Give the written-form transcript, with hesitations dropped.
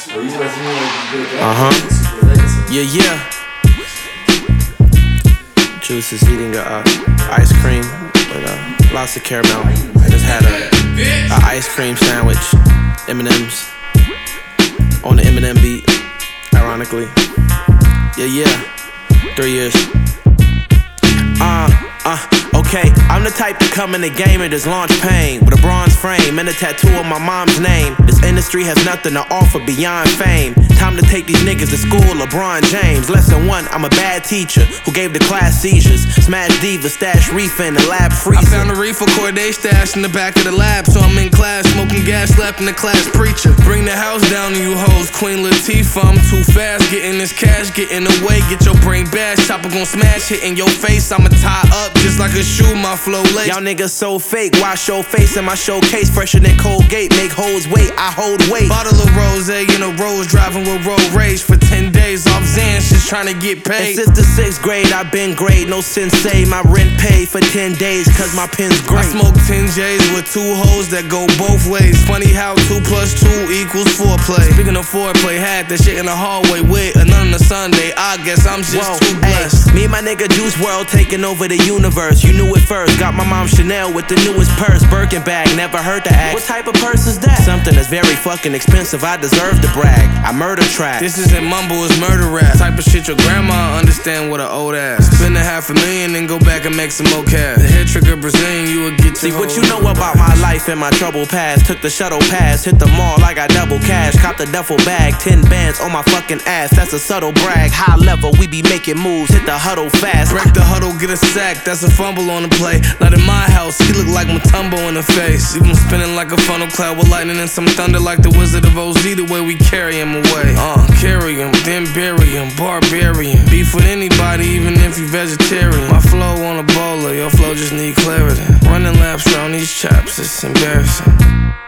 Yeah. Juice is eating ice cream with lots of caramel. I just had a ice cream sandwich, M&M's, on the Eminem beat, ironically. Yeah. 3 years. Okay, I'm the type to come in the game and just launch pain with a bronze frame and a tattoo of my mom's name. This industry has nothing to offer beyond fame. Time to take these niggas to school, LeBron James. Lesson 1, I'm a bad teacher who gave the class seizures. Smash divas, stash reefer in the lab freezer. I found a reefer Corday stash in the back of the lab, so I'm in class smoking gas, slapping the class preacher. Bring the house down to you hoes, Queen Latifah. I'm too fast, getting this cash, getting away. Get your brain bashed, chopper gon' smash, hitting your face. I'ma tie up just like a shoe, my flow lace. Y'all niggas so fake, wash your face in my showcase. Fresher than Colgate, make hoes wait, I hold weight. Bottle of rosé in a rose, driving with road rage for 10 days off Xans, just trying to get paid. And since the 6th grade, I've been great, no sensei. My rent paid for 10 days, cause my pen's great. I smoke 10 J's with 2 hoes that go both ways. Funny how 2 + 2 equals 4 play. Speaking of foreplay, had that shit in the hallway with another Sunday. I guess I'm just too blessed. Me and my nigga Juice WRLD taking over the universe. You knew it first, got my mom Chanel with the newest purse. Birkin bag, never heard to ask, what type of purse is that? Something that's very fucking expensive, I deserve to brag. I murder track. This isn't mumble, it's murder rap. Type of shit your grandma understand with an old ass. Spend $500,000 and go back and make some more cash. The head trigger Brazilian, you would get to. See what you know about my life and my troubled past. Took the shuttle pass, hit the mall, I got double cash. Cop the duffel bag, 10 bands on my fucking ass. That's a subtle brag. High level, we be making moves, hit the huddle fast. Break the huddle, get a sack, that's a fumble on the play. Not in my house, he look like Mutombo in the face. Leave him spinning like a funnel cloud with lightning and some thunder like the Wizard of Oz. The way we carry him away. Carry him, then bury him, barbarian. Beef with anybody, even if you vegetarian. My flow on a bowler, your flow just need clarity. Running laps around these chaps, it's embarrassing.